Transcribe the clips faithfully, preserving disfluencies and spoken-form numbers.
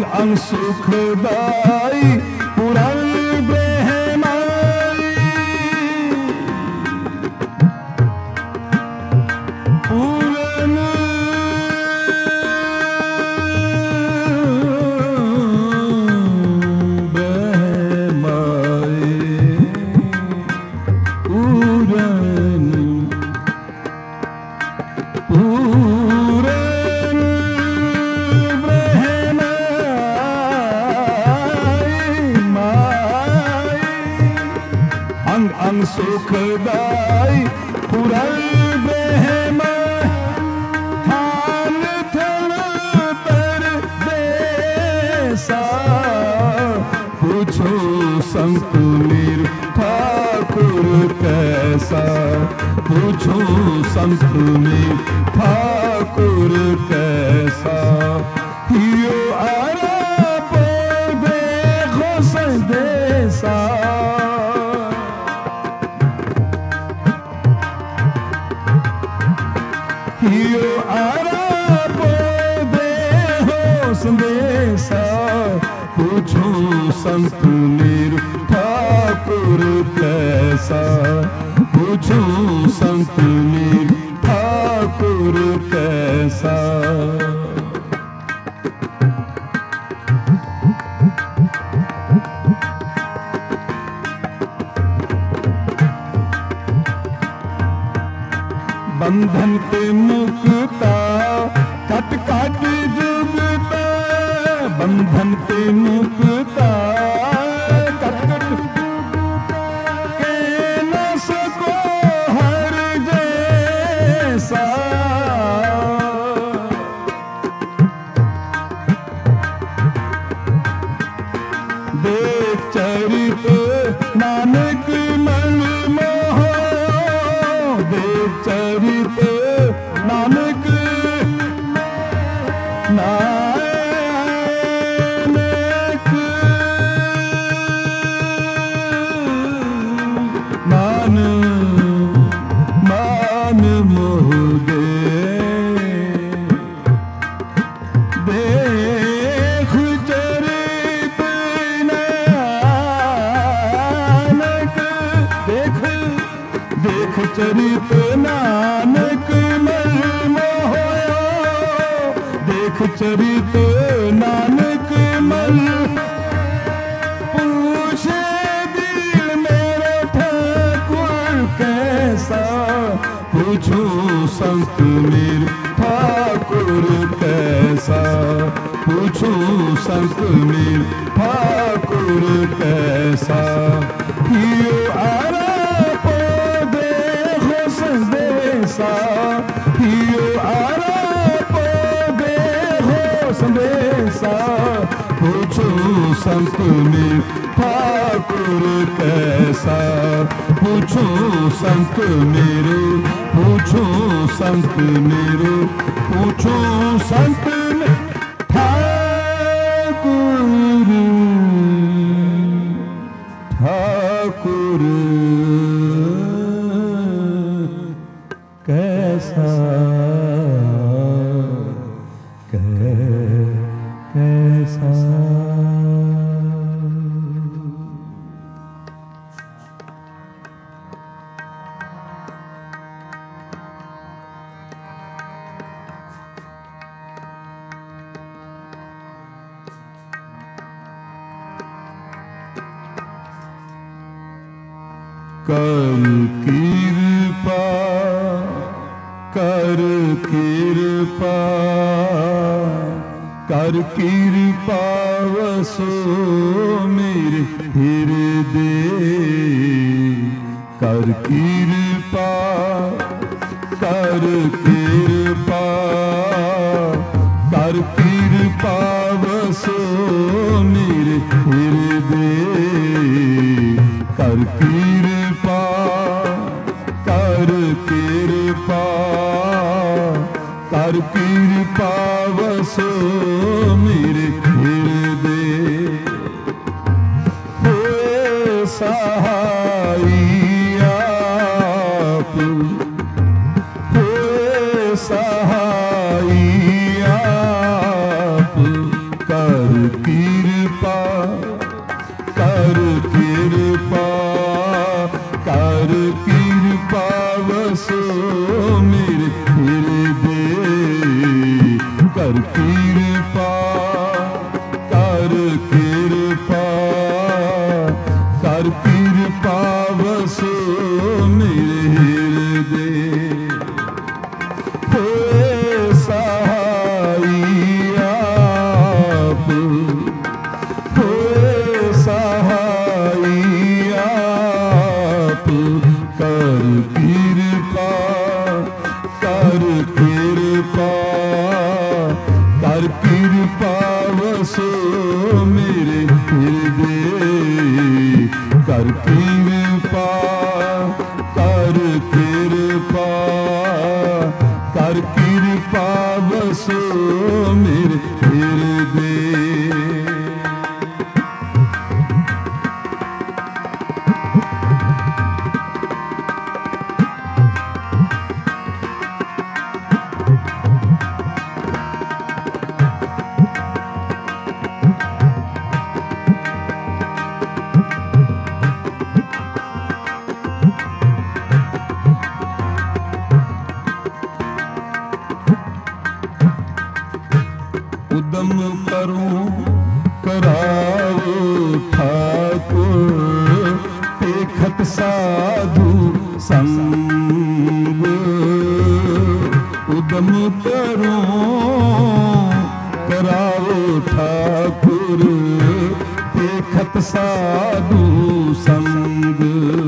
अंग अंग सुखदाई पुराण ब्रह्माई पूरन ब्रह्माई पूरन पूरन अंग अंग सुखदाई पुरन ब्रह्म थान थल पर देसा पूछो संत मीर ठाकुर कैसा पूछो संत मीर ठाकुर कैसा हियो आरा बोधे खुश देसा हियो आरा बोधे हो संदेशा पूछो संत मीर ठाकुर कैसा पूछो संत मीर ठाकुर कैसा बंधन ते मुक्ता कट कट जुगता बंधन ते मुक्ता कट कट के न सको हर जैसा देख चरित नानक मन मोह देख चरित नानक नानक मान मान मोह दे देख चरित नानक देख देख चरित नानक मन मोहो देख चरित नानक मन पूछे दिल मेरे ठाकुर कैसा पूछो संत मीर ठाकुर कैसा पूछो संत मीर ठाकुर कैसा हियो आरा संदेशा हियो आरा पदे हो संदेशा पूछो संत मीर ठाकुर कैसा पूछो संत मेरे पूछो संत मेरे पूछो संत ठाकुर ठाकुर कैसा कै, कैसा कर कृपा कर कृपा कर कृपा वसो मेरे हृदय कर कृपा कर कृपा कर कृपा वसो मेरे हृदय कर कृपा कर कृपा कर कृपा वसो मेरे हृदय होए सहाई आप होए सहाई आप कर कर किरपा कर किरपा कर किरपा वसो मेरे हृदय कर किरपा कर किरपा कर किरपा वसो मेरे हृदय। उदम करो कराओ ठाकुर देखत साधु संग। उदम करो कराओ ठाकुर देखत साधु संग।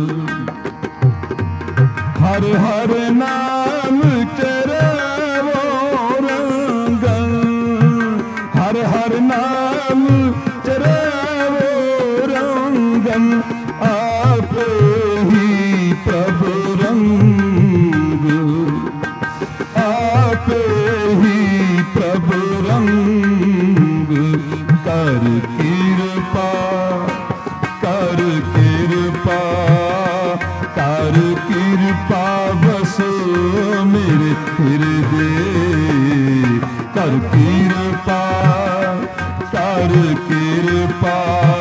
हर हर नाम चरावो रंगन हर हर नाम चरावो रंगन आप ही प्रभु रंग आप ही प्रभु रंग। कर किरपा कर किरपा कर किरपा बसो मेरे हृदय कर किरपा कर किरपा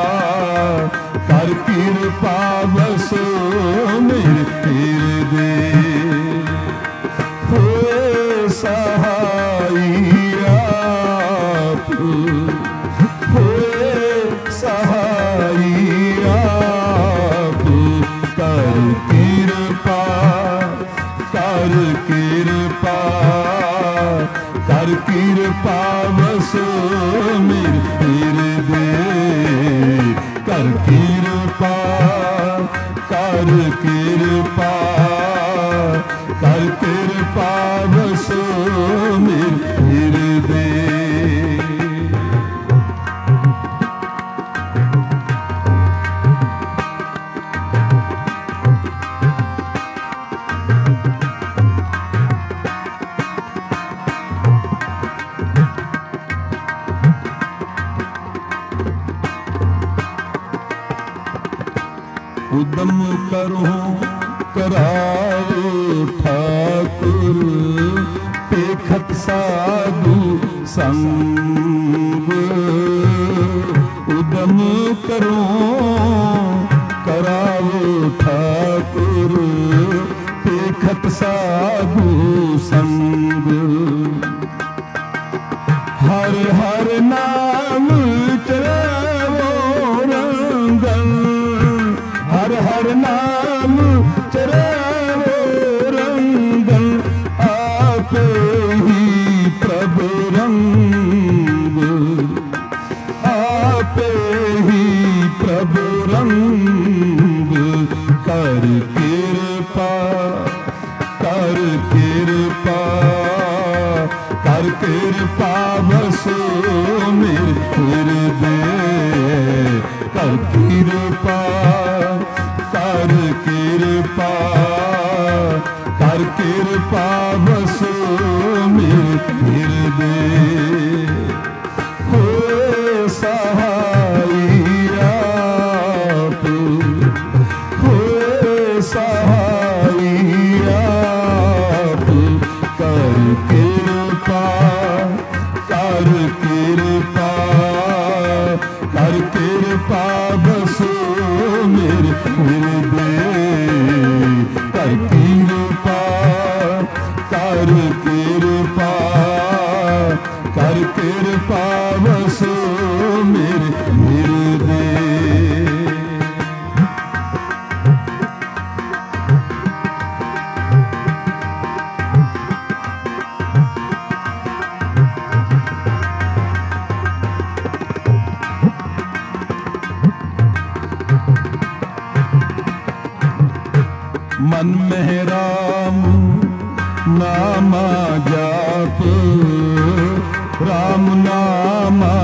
कर किरपा बसो मेरे हृदय। हो सहाई आप हो सहाई आप कर किरपा कर किरपा कर किरपा बसो मेरे हृदय कर किरपा कर किरपा कर किरपा बसो मेरे हृदय। उदम करो कराओ ठाकुर देखत साधु संग। उदम करो कराओ ठाकुर देखत साधु संग। हर हर नाम चरावो रंगन हर हर नाम चरावो रंगन आप ही प्रभु रंग आप ही प्रभु रंग। कर किरपा कर किरपा कर किरपा बसो मेरे हृदय कर किरपा कर किरपा कर किरपा बसो मेरे हृदय। हो सहाई आप हो सहाई आप कर किरपा कर किरपा कर किरपा बसो मेरे हृदय कर किरपा कर किरपा कर मन में राम नामा जाप, राम नामा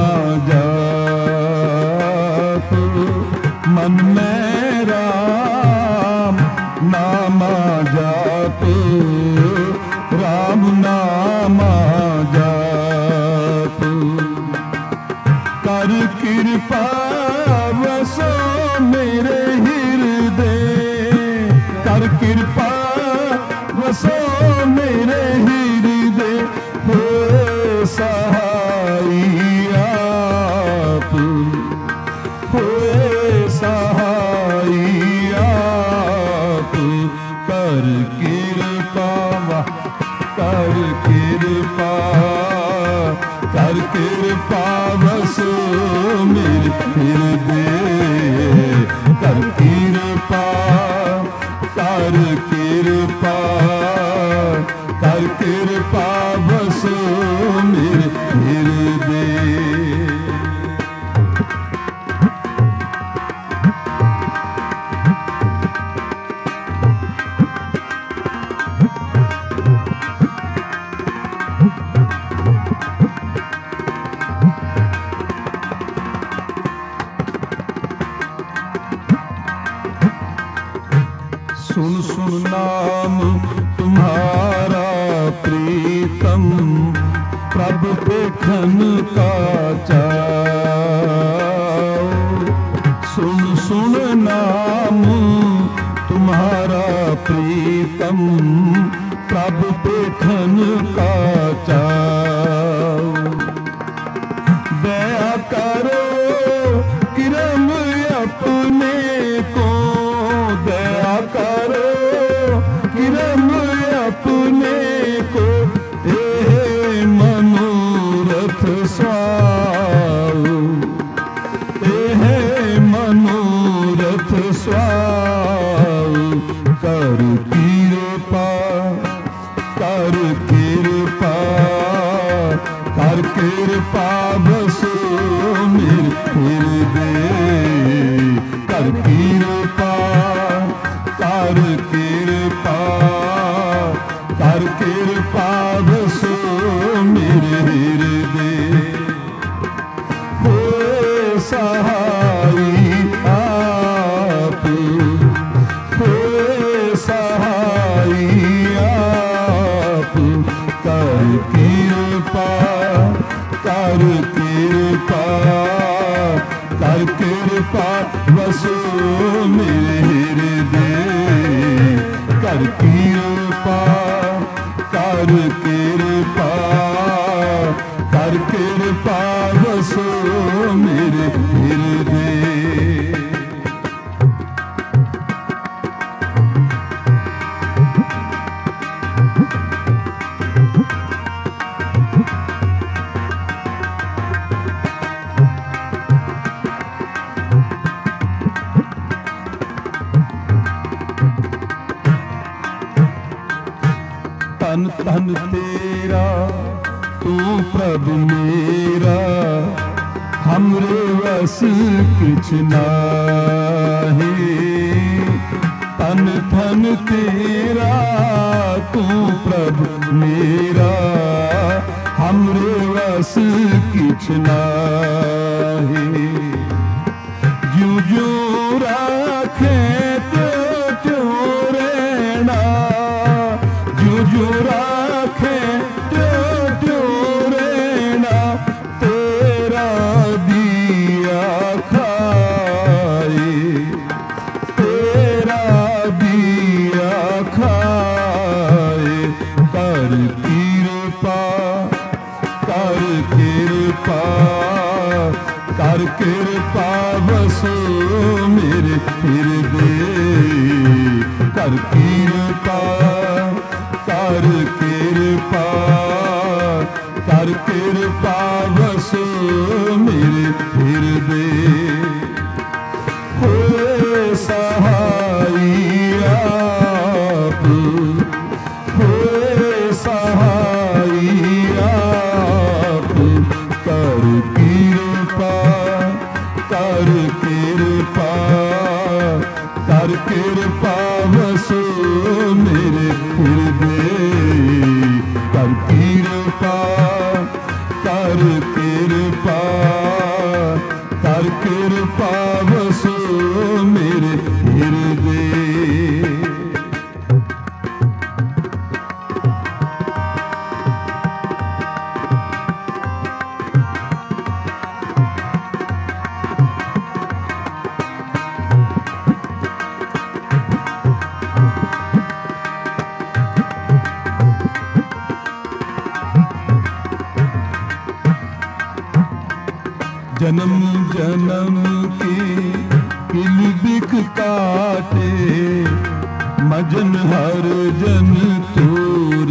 जाप, मन में राम नामा जाप, राम नामा जाप। कर कृपा वसो मेरे हृदय, कर कृपा वसो मेरे हृदय, हो सहाई आप, हो सहाई आप। कर कृपा कर कृपा कर कृपा वसो मेरे हृदय, कर कृपा कर कृपा कर कृपा वसो मेरे हृदय। सुन सुन नाम तुम्हारा प्रीतम, प्रभु देखन का चाओ। सुन सुन नाम तुम्हारा प्रीतम, प्रभु देखन का चाओ। दया करो किरम अपने को, दया करो किरम अपने को, हे मनोरथ स्वाऊ, हे मनोरथ स्वाऊ। कर कृपा कर कृपा कर कृपा बसो मेरे हृदय, कर कृपा कर कृपा कर कृपा बसो मेरे हृदय। हो सहाई आप, हो सहाई आप। कर कृपा कर कृपा कर कृपा बसो मेरे हृदय, कर कृपा कर कृपा कर कृपा बसो मेरे हृदय। तन तन तेरा तू प्रभु मेरा, हमरे वस किछ नाहि। तन तन तेरा तू प्रभु मेरा, हमरे वस किछ नाहि। जू जू राखे त्यों त्यों रहना, जू जू राखे त्यों त्यों रहना। तेरा दिया खाए, तेरा दिया खाए। कर कृपा कर कृपा कर कृपा बसो मेरे हृदय, कर कृपा कर कृपा कर कृपा बसो मेरे हृदय। हो सहाई आप, हो सहाई आप। कर कृपा कर कृपा कर कृपा बसो जन्म जन्म की किल बिख काटे, मजन हर जन तूर।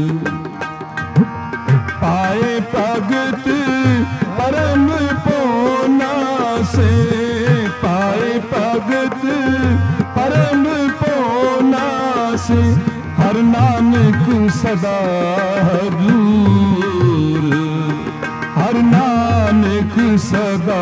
पाए भगत परम पोना से, पाए भगत परम पोना से, हर नानक सदा हजूर, हर नानक सदा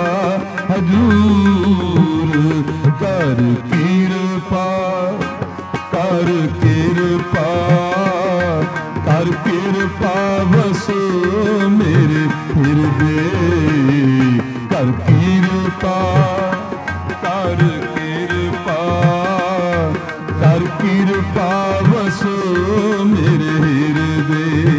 हजूर। कर कृपा कर कृपा कर कृपा बसो मेरे हृदय, कर कृपा कर कृपा कर कृपा बसो मेरे हृदय।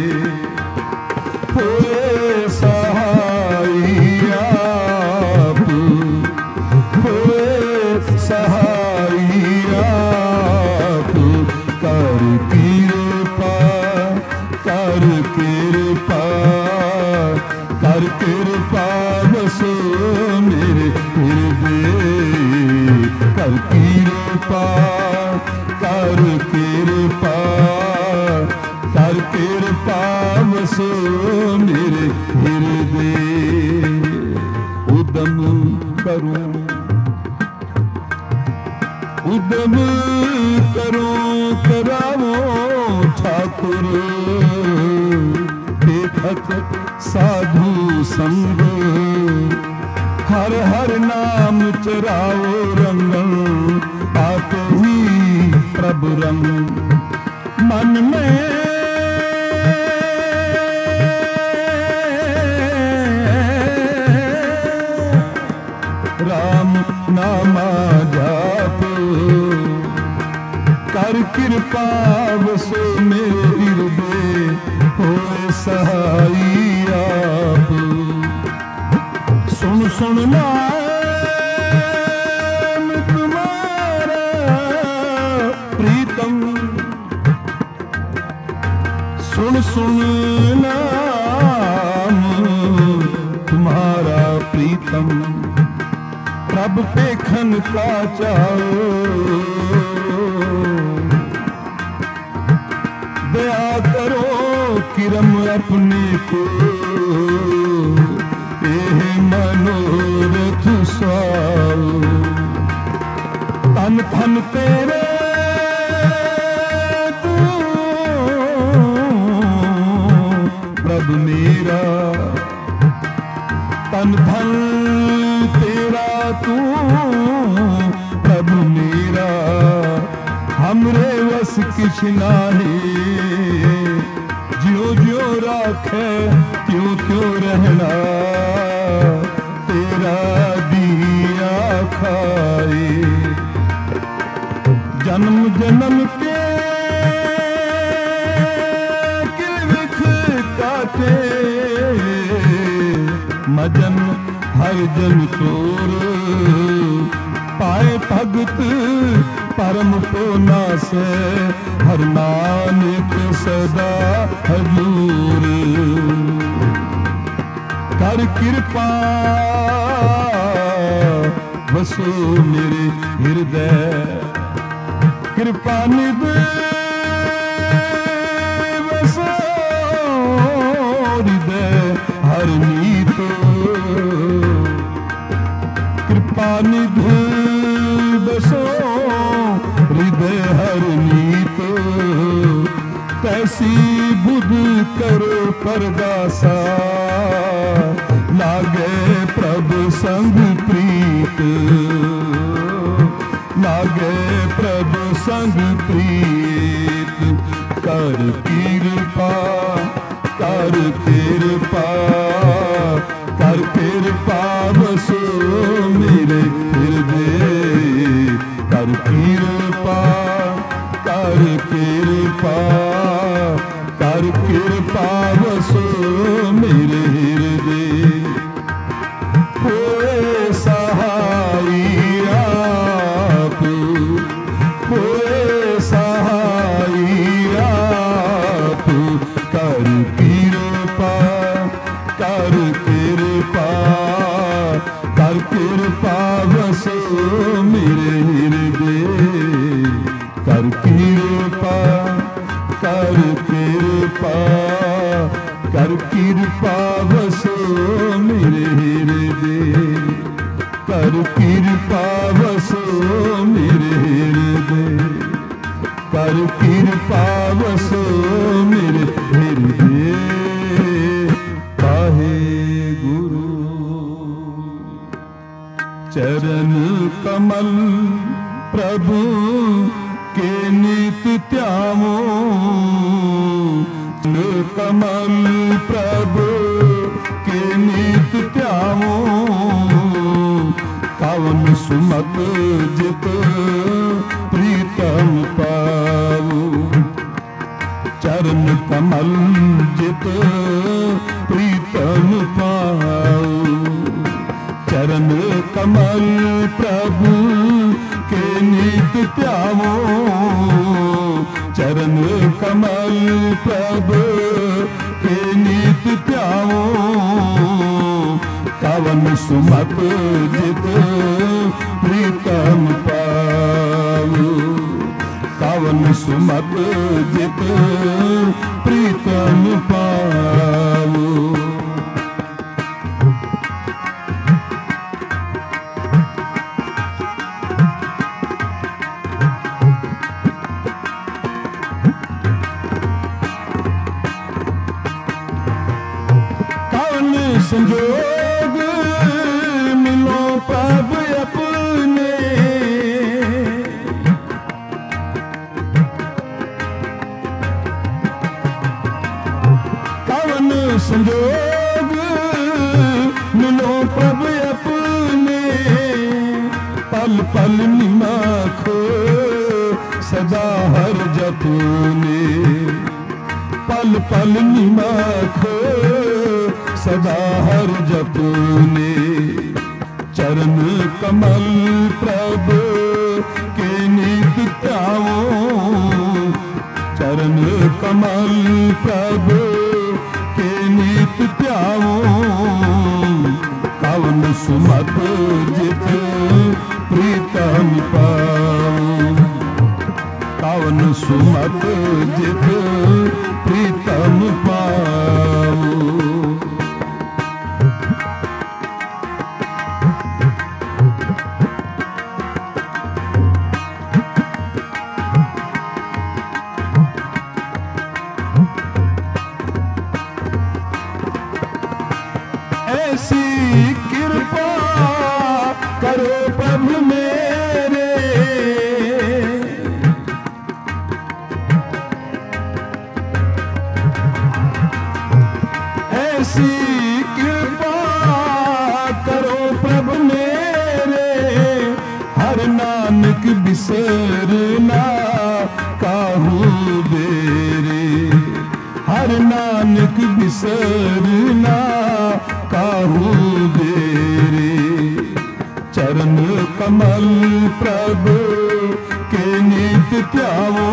होए सहाय आप, होए सहाय आप, कर कृपा कर कृपा कर कृपा बसो मेरे हृदय। कर कृपा कर कृपा कर कृपा बसो मेरे हृदय। उदम करूं उदम करूं करावो ठाकुर, देखत साधु संग, हर हर नाम चराओ रंगन, आप ही प्रभु रंग। मन में राम नामा जाप, कर कृपा बसो मेरे हृदय, होए सहाय आप। सुन सुन नाम तुम्हारा प्रीतम, सुन सुन नाम तुम्हारा प्रीतम। प्रभु पेखन का चाओ, दया करो किरम अपने को, एह मनोरथ स्वाओ। तन धन तेरे तू प्रभु मेरा, तन धन तेरा तू प्रभु मेरा। हमरे वस किछ नाहे, ज्यो ज्यो राखे त्यों त्यों रहना, तेरा दिया खाए। जन्म जन्म के किल बिख काटे, मजन हर जन तोर। पाए भगत परम पोना से, हर नानक सदा हजूर। कर कृपा बसो मेरे हृदय, कृपा निधि बसो हृदय हर नीत। कृपा निधि बसो हृदय हर नीत, तैसी बुध करो परदासा, लागे प्रभु संग प्रीत, लागे प्रभु संग प्रीत। कर कृपा कर कृपा कर कृपा बसो मेरे हृदय। कर कृपा कर कृपा कर कृपा बसो मेरे हृदय। होए सहाय आप, होए सहाय आप, कर कृपा कर कृपा कर कृपा कर कृपा बसो मेरे हृदय कर कृपा बसो मेरे हृदय कर कृपा बसो मेरे हृदय पाहे गुरु चरण कमल प्रभु के नित्य त्यामो कमल प्रभु के नित्य त्यामो कवन सुमत जित प्रीतम पावो चरण कमल जित प्रीतम पावो चरण कमल प्रभु के नित्य त्यामो चरण कमल प्रभु के नित्य त्यामो कवन सुमत जित प्रीतम पावो कवन सुमत जित प्रीतम पावो संजोग मिलो प्रभु अपने कवन संजोग मिलो प्रभु अपने पल पल निमखो सदा हर जपने पल पल निमखो सदा हर जपने चरण कमल प्रभु के नित्य त्यामो चरण कमल प्रभु के नित्य त्यामो कवन सुमत जित प्रीतम पावो कवन सुमत जित प्रीतम पावो ऐसी कृपा करो प्रभु मेरे ऐसी कृपा करो प्रभु मेरे हर नानक बिसरना काहू बेरे हर नानक बिसरना काहू बेरे चरण कमल प्रभु के नित्य त्यामो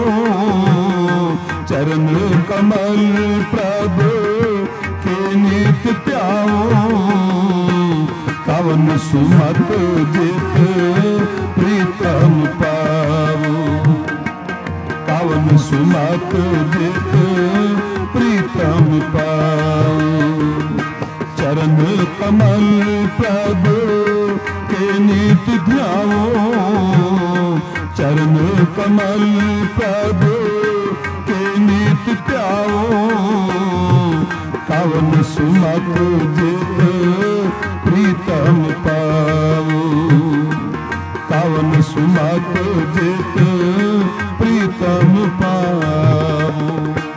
चरण कमल प्रभु के नित्य त्यामो कवन सुमत जित प्रीतम पावो कवन सुमत जित प्रीतम पावो चरण कमल प्रभु के नित्य ध्याओ चरण कमल प्रभु के नित्य ध्याओ कवन सुमत जित प्रीतम पावो कवन सुमत जित प्रीतम पावो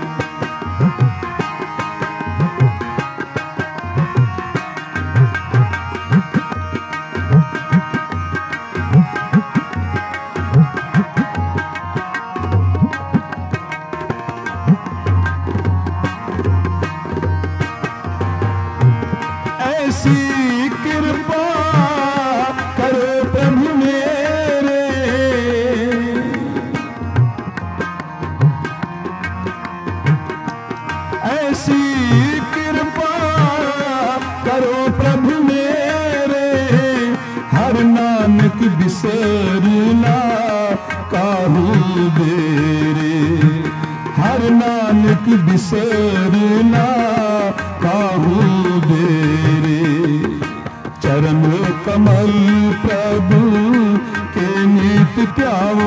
ऐसी कृपा करो प्रभु मेरे ऐसी कृपा करो प्रभु मेरे हर नानक बिसरना काहू बेरे हर नानक बिसरना काहू देरे। चरण कमल प्रभु के नीत प्यावो,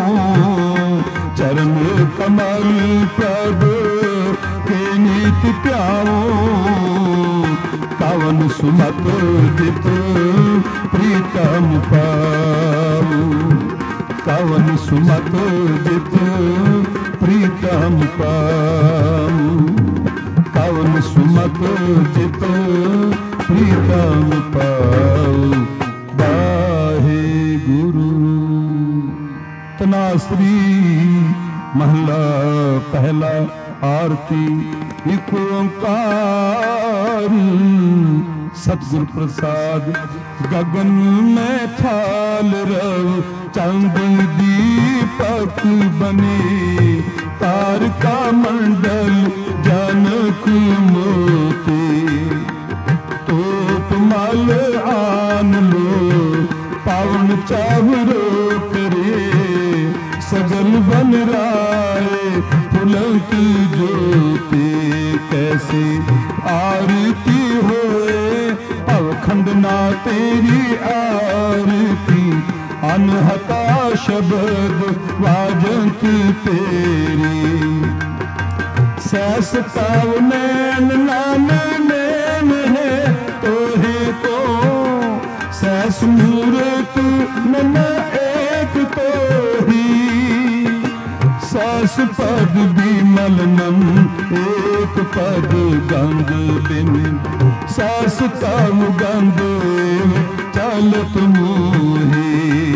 चरण कमल प्रभु के नीत प्यावो। कवन सुमत जित प्रीतम पाऊ, कवन सुमत जित प्रीतम पाऊ, कवन सुमत जित प्रीतम पाऊ। वाहे गुरु। तनासरी महला पहला। आरती एक ओंकार। सतगुर प्रसाद गगन में थाल रव, चंद दीपक बने, तारका मंडल जनक मोती। तोप मल आन लो पावन चावरो करे, सगल बन राय पुलक ज्योति। कैसे आरती होए अवखंड ना तेरी आरती, अनहता शब्द वाजंत तेरी। सैस तव नैन नाम नैन है तोहे को, सैस मूरत नम एक तो ही। सैस पद विमल नम एक पद गंग बिन, सैस तव गंग चलत मोहे।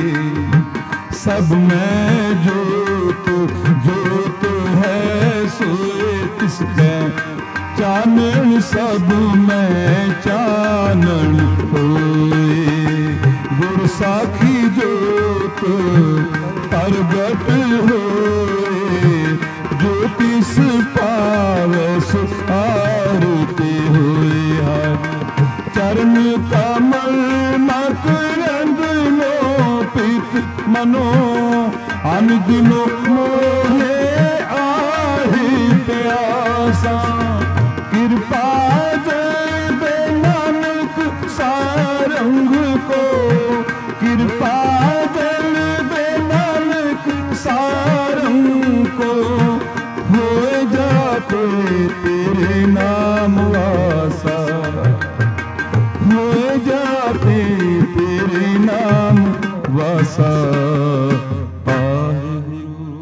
सब में जोत जोत है सोए तिसके, चानन सब में चानन होए। गुर साखी जोत प्रगट होए, ज्योतिष पावस आरती होए। चरण कमल मकरंद लोपित मनो, अनदिनो मोहे आहि प्यासा। कृपा जय दे नानक सारंग को, कृपा जय दे नानक सारंग को। हो जाते तेरे नाम वासा, हो जाते तेरे नाम वासा। वाहिगुरू।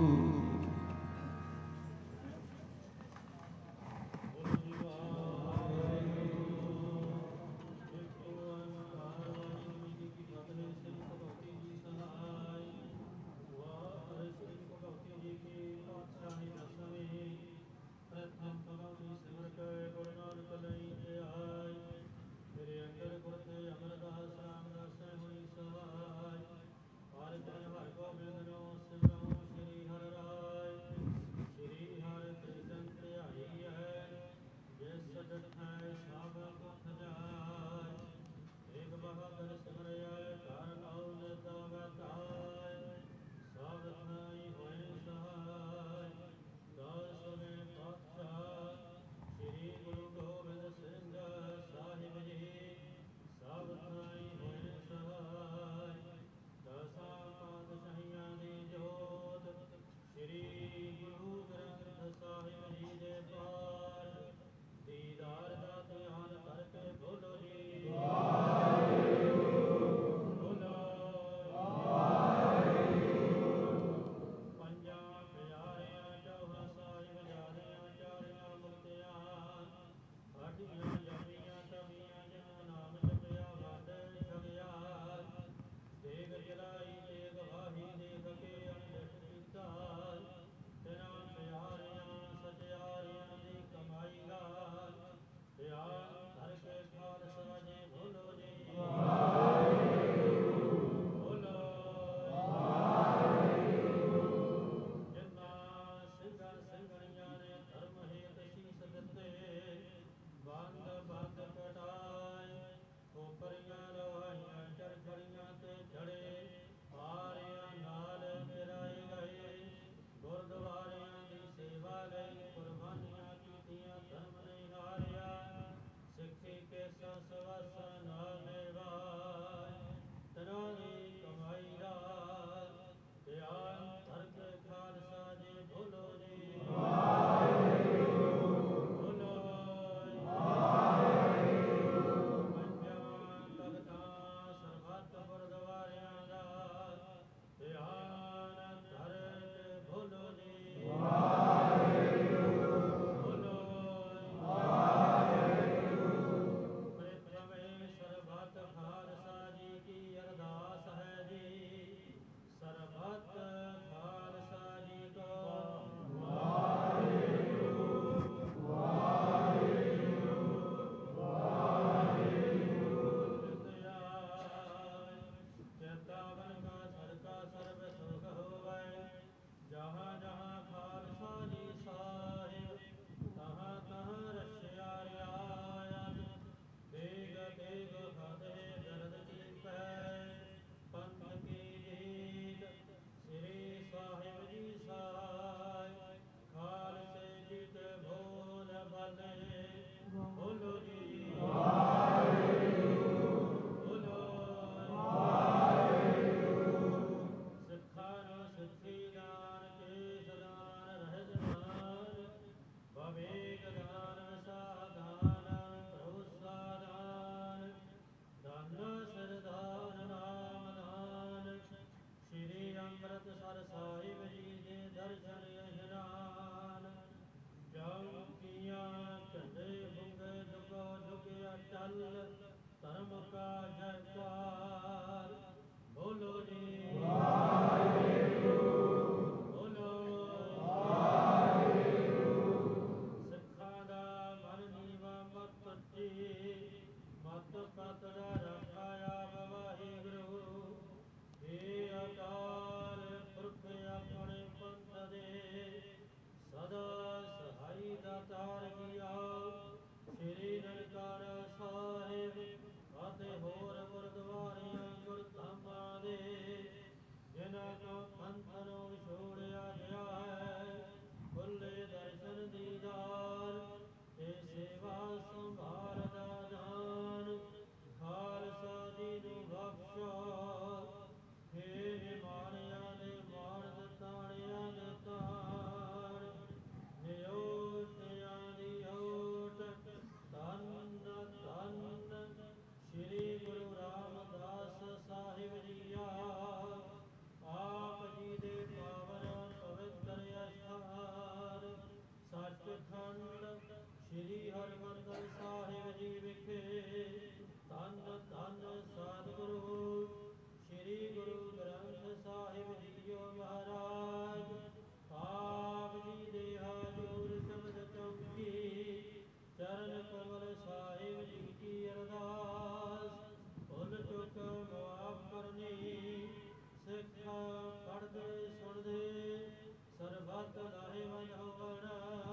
ਪ੍ਰਚਾਰ ਕੀਆ। ਸ੍ਰੀ ਨਨਕਾਣਾ ਸਾਹਿਬ ਅਤੇ ਹੋਰ ਗੁਰਦੁਆਰਿਆਂ ਗੁਰਧਾਮਾਂ ਦੇ ਜਿਨ੍ਹਾਂ ਤੋਂ ਪੰਥ ਨੂੰ ਵਿਛੋੜਿਆ ਗਿਆ ਹੈ, ਖੁੱਲੇ ਦਰਸ਼ਨ ਦੀਦਾਰ ਤੇ ਸੇਵਾ ਸੰਭਾਲ ਦਾ ਦਾਨ ਖਾਲਸਾ ਜੀ ਨੂੰ ਬਖਸ਼ੋ। ਹੇ ਨਿਮਾਣਿਆਂ ਦੇ ਮਾਣ ਤਾਣਿਆਂ ਦੇ ਤਾਣ, ਨਿਓਟਿਆਂ ਦੀ ਓਟ, ਧੰਨ ਧੰਨ ਸ੍ਰੀ ਗੁਰੂ ਰਾਮਦਾਸ ਸਾਹਿਬ ਜੀਆ। ਆਪ ਜੀ ਦੇ ਪਾਵਨ ਪਵਿੱਤਰ ਅਸਥਾਨ ਸੱਚਖੰਡ ਸ੍ਰੀ ਹਰਿਮੰਦਰ ਸਾਹਿਬ ਜੀ ਵਿਖੇ ਧੰਨ ਧੰਨ ਸਤਿਗੁਰੂ ਸ੍ਰੀ ਗੁਰੂ ਗ੍ਰੰਥ ਸਾਹਿਬ ਜੀਓ ਮਹਾਰਾਜ ਆਪ ਜੀ ਦੇ ਹਾਜ਼ੂਰ ਸ਼ਬਦ ਚੌਕੀ ਚਰਨ ਕਮਲ ਸਾਹਿਬ ਜੀ ਕੀ ਅਰਦਾਸ। ਭੁੱਲ ਚੁੱਕ ਮਾਫ ਕਰਨੀ, ਸਿੱਖਾਂ ਪੜ੍ਹਦੇ ਸੁਣਦੇ ਸਰਬੱਤ ਲਾਹੇਵੰਦ ਹੋਵਣ।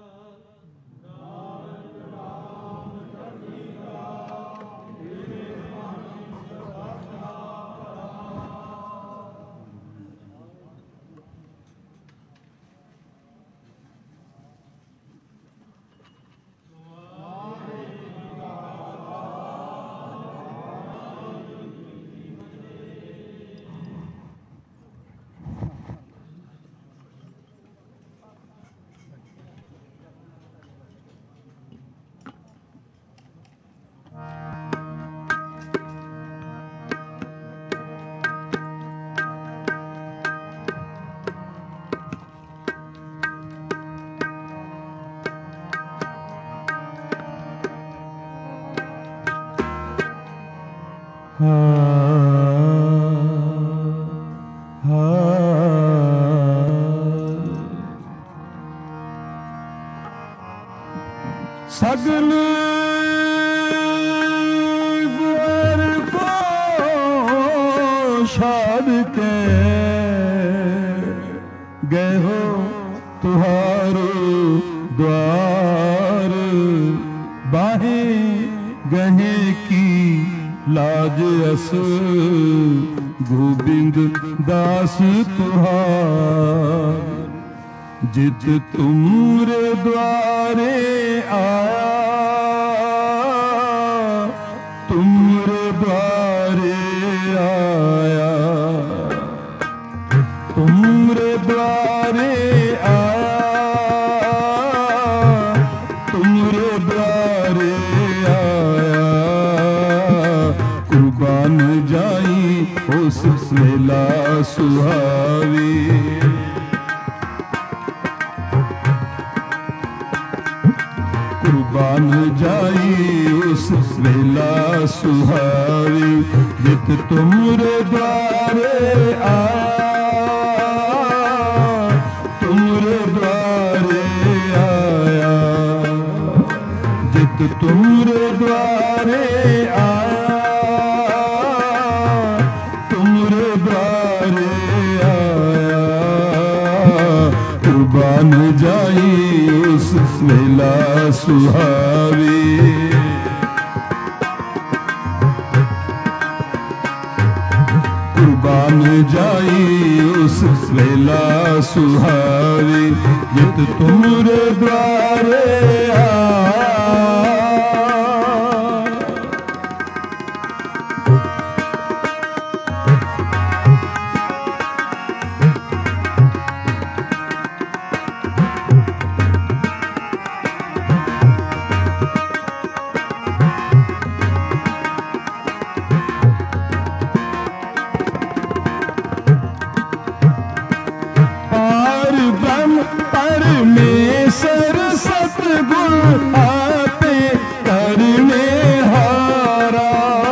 ਨਾਨਕ ਨਾਮ ਚੜ੍ਹਦੀ ਕਲਾ, ਤੇਰੇ ਬਾਣੀ ਸਰਬੱਤ ਦਾ ਭਲਾ। ਸਗਲ ਗੁਰ ਕੋ ਛਾੜ ਕੇ ਗਏ ਹੋ ਤੁਹਾਰੇ द्वार, बाहे गहे की लाज अस गोबिंद दास तुहार। जित तुमरे द्वारे आया, तुमरे द्वारे आया, तुमरे द्वारे आया, तुमरे द्वारे आया। कुर्बान जाई उस मेला सुहावी, कुर्बान जाई उस वेला सुहावी। जित तुमरे द्वारे आया, तुमरे द्वारे आया, जित तुमरे द्वारे आया, तुमरे द्वारे आया। कुर्बान जाई उस वेला सुहावी, कुर्बान जाई उस वेला सुहावी। जित तुमरे द्वारे आया, परमेश्वर सतगुरु आपे करने हारा।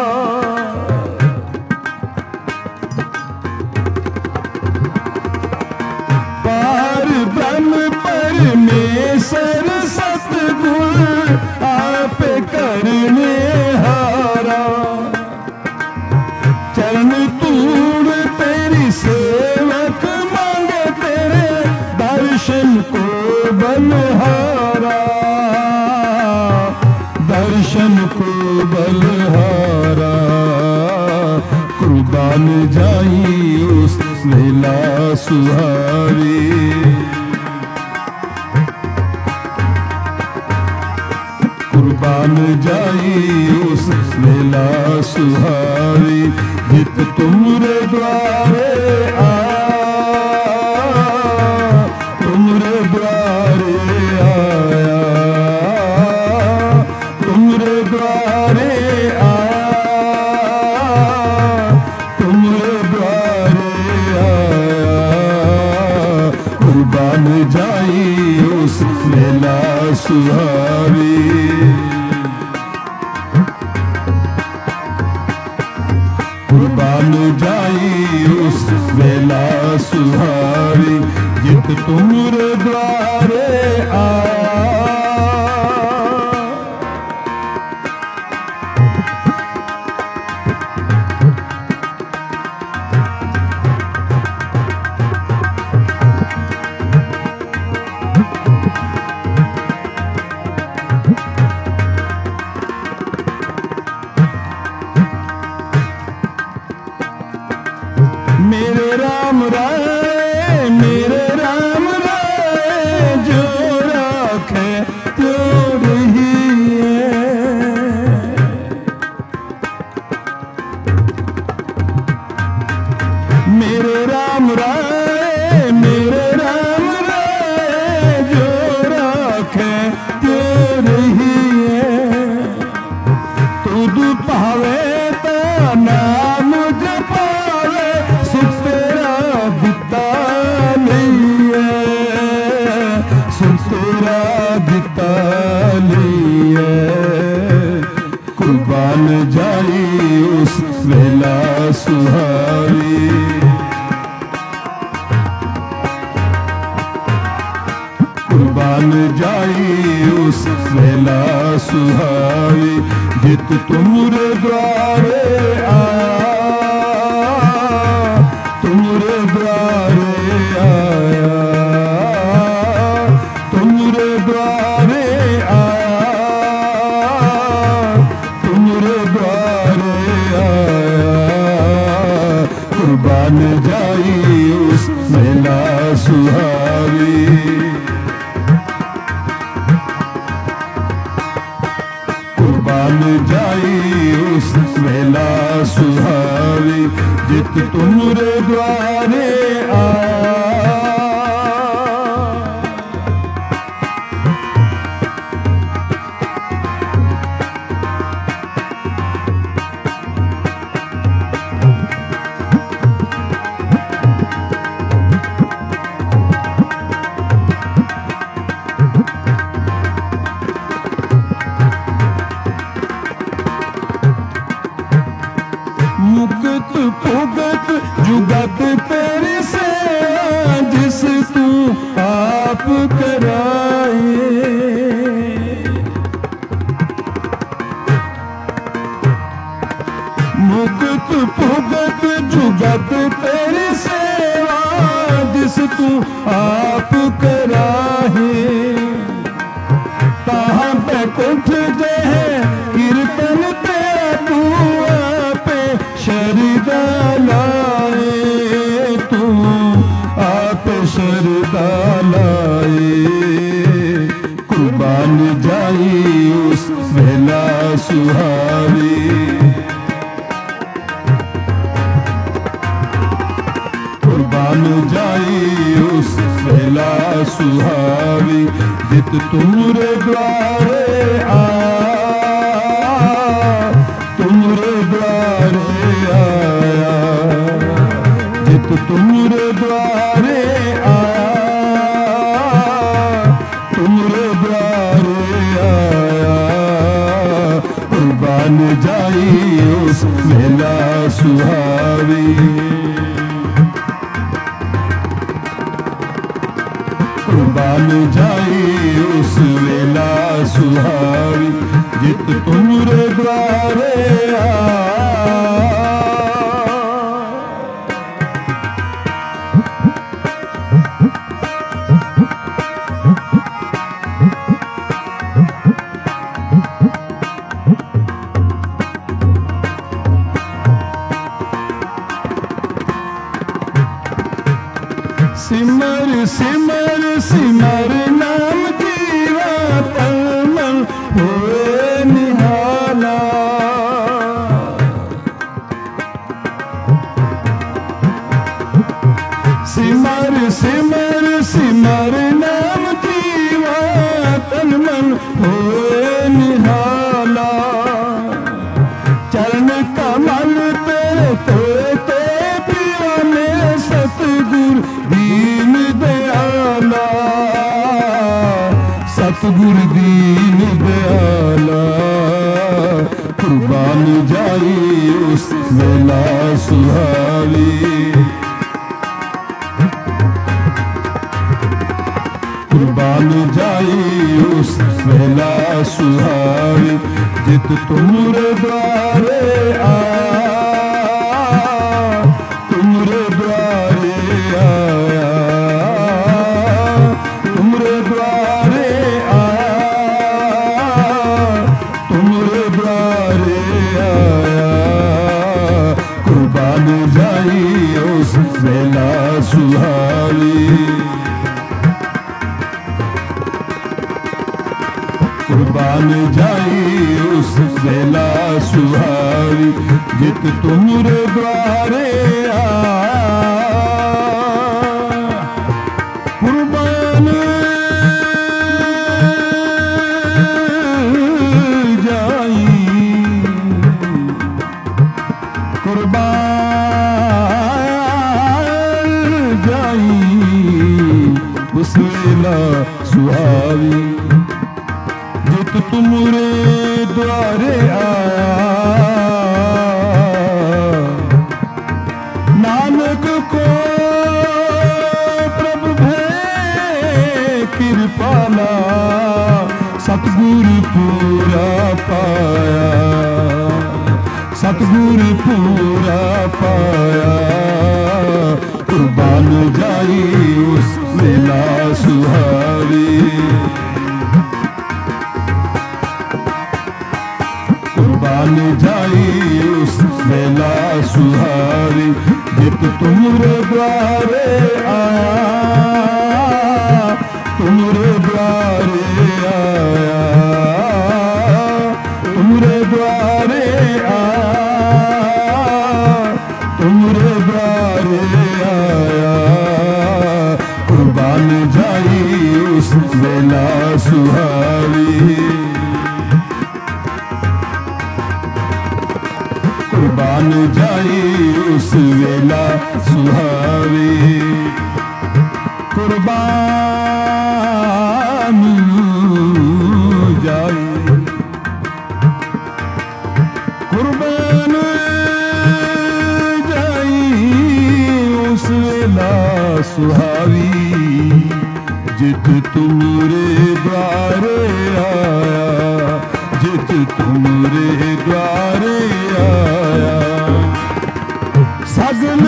पार ब्रह्म परमेश्वर सतगुरु आपे करने हारा। चरण तूड़ तेरी सेवक मांगे तेरे दर्शन को बलहारा। गुलशन को बलहारा, कुर्बान जाई उस वेला सुहावी। कुर्बान जाई उस वेला सुहावी, जित तुमरे द्वारे आया, तुमरे द्वारे आया, तुमरे द्वारे आया, तुमरे द्वारे आया। कुर्बान जाई उस वेला सुहावी। कुर्बान जाई उस वेला सुहावी, जित तुमरे द्वारे आया। मेरे राम राय, मेरे राम राय, जो राखे त्यो रही है। मेरे राम राय, मेरे राम राय, जो राखे त्यो रही है। तुद पावे ता नाम जपावे, सुख तेरा दिता लिया, सुख तेरा दिता लिया। कुर्बान जाई उस वेला सुहावी। कुर्बान जाई उस वेला सुहावी, जित तुमरे द्वारे आया, तुमरे द्वारे आया, तुमरे द्वारे आया, तुमरे द्वारे आया। कुर्बान जाई उस वेला सुहावी। कुर्बान जाई उस वेला सुहावी, जित तुमरे द्वारे आया। मुक्त भुगत जुगत तेरे से, जिस तू आप कराए। मुक्त भुगत जुगत तेरे सेवा, जिस तू आप कराए। ताहाँ पे कुछ जे है कीर्तन तेरा, तू आपे शरदा लाए, तू आप शरदा लाए। कुर्बान जाई उस वेला सुहावी। कुर्बान जाई उस वेला सुहावी, जित तुमरे द्वारे आया, तुमरे द्वारे आया, जित तुमरे द्वारे आया, तुमरे द्वारे आया। कुर्बान जाई उस वेला सुहावी। कुर्बान जाई उस वेला सुहावी, जित तुमरे द्वारे आया। सिमर नाम जीवा तन मन होए निहाला। सिमर सिमर सिमर नाम जीवा तन मन होए निहाला। चरण कमल तेरे तोते पिया में सतगुर दीन दयाला। सतगुर दीन दयाला कुर्बान जाई उस वेला सुहावी। कुर्बान जाई उस वेला सुहावी। जित तुमरे द्वारे आया, तुमरे द्वारे आया, तुमरे द्वारे आया, तुमरे द्वारे आया। कुर्बान जाई उस वेला सुहावी। कुर्बान जाई उस वेला सुहावी। जित तुमरे द्वारे आया। कुर्बान जाई, कुर्बान जाई उस वेला सुहावी। जित तुमरे द्वारे आया। नानक को प्रभु भय कृपाला। सतगुर पूरा पाया, सतगुर पूरा पाया। कुर्बान जाई उस वेला सुहावी। कुर्बान जाई उस वेला सुहावी। जित तुमरे द्वारे आया, तुमरे द्वारे आया, तुमरे द्वारे आया, तुमरे द्वारे आया। कुर्बान जाई उस वेला सुहावी। कुर्बान जाई उस वेला सुहावी। कुर्बान जाई, कुर्बान जाई उस वेला सुहावी। जित तुमरे द्वारे आया, जित तुमरे द्वारे आया। सगल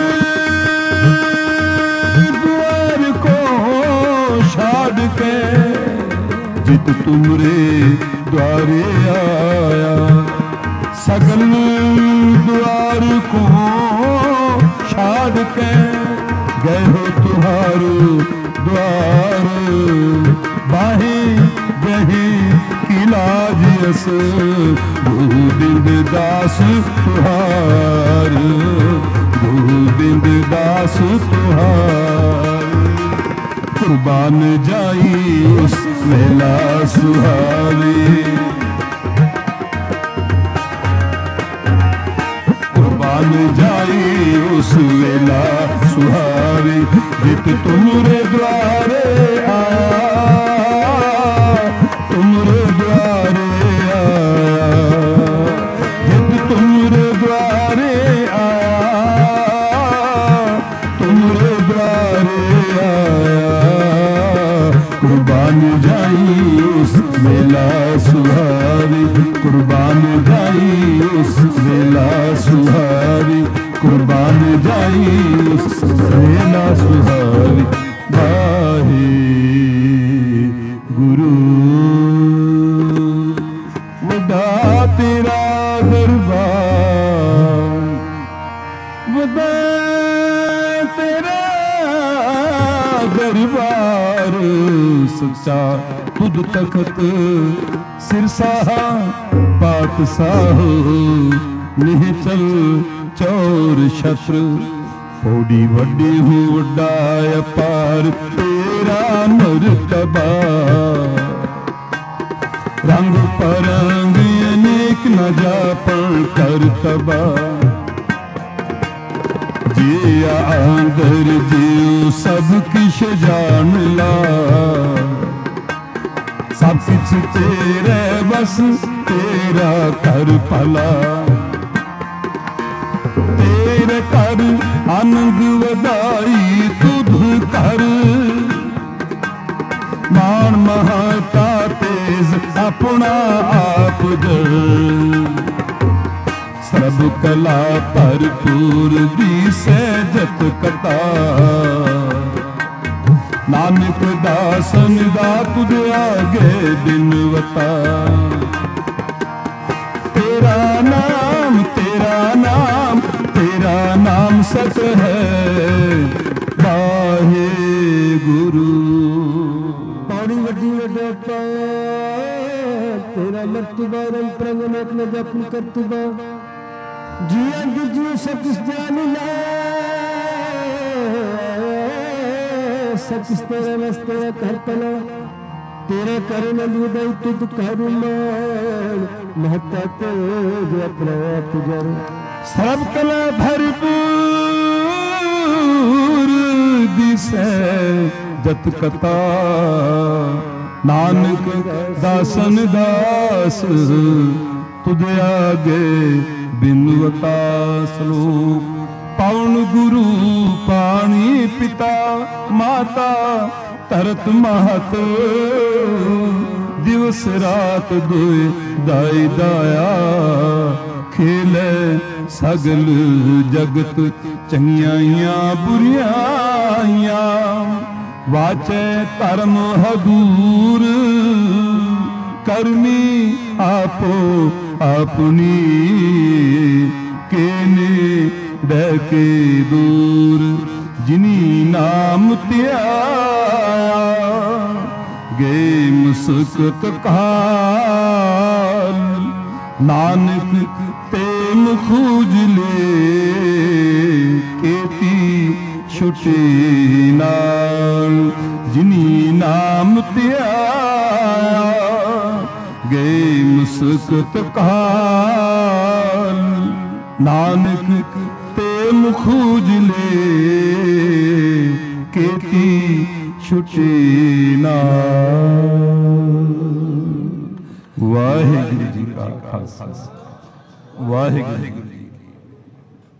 द्वार को छाड़ के जित तुमरे द्वारे आया। सगल द्वार को छाड़ के गए हो तुम्हारो द्वार। बाहे गहे किलाज यस गोविंद दास तुहार, गोविंद दास तुहार। कुर्बान जाई उस वेला सुहावी। कुर्बान जाई उस वेला सुहावी। जित तुमरे द्वारे आया, तुमरे द्वारे आया। जित तुमरे द्वारे आया, तुमरे द्वारे आया। कुर्बान जाई उस वेला सुहावी। कुर्बान जाई उस वेला सुहावी। कुर्बान जाई उस वेला सुहावी। वाहे गुरु वदा तेरा दरबार, वदा तेरा दरबार। सच्चा तुद तखत सिरसाहा पातशाह निहचल चौर छत्र पौड़ी वड्डी हो वड्डा अपार तेरा मरतबा रंग परंग अनेक न जापन करतबा जे आंदर जियो सब किश जान ला सब किछ तेरे बस तेरा कर भला तेरे कर आनंद वधाई तुध कर मान महता तेज अपना आप जल सब कला भरपूर दी सहजत कथा नानक दासन दा तुझ आगे बिनवता तेरा नाम तेरा नाम तेरा नाम सत है वाहे गुरु पौड़ी वड्डी वड्डा तेरा मर्तबा रंग प्रंग अनेक न जापन करतबा जिया गिरजी सब किस जान ला सब किस तेरे बस तेरा कर पला तेरे कर नंदुदय तुद कर मान महता तेज अपना तुझर सब कला भरपूर दिसै जत कथा नानक दासन दास तुद आगे बिनवता श्लोक पवन गुरु पानी पिता माता तरत महत दिवस रात दोए दाई दाया खेले सगल जगत चंगियाइयां बुरियाइयां वाचे धर्म हदूर करनी आपो अपनी केने डके दूर जिनी नाम त्याया गे मुस्कत काल नानक ते मुखुजले केती छुटे नाल जिनी नाम त्याया गे मुस्कत काल नानक ते मुखुजले केती छुटे नाल। वाहिगुरु जी का खालसा वाहिगुरु जी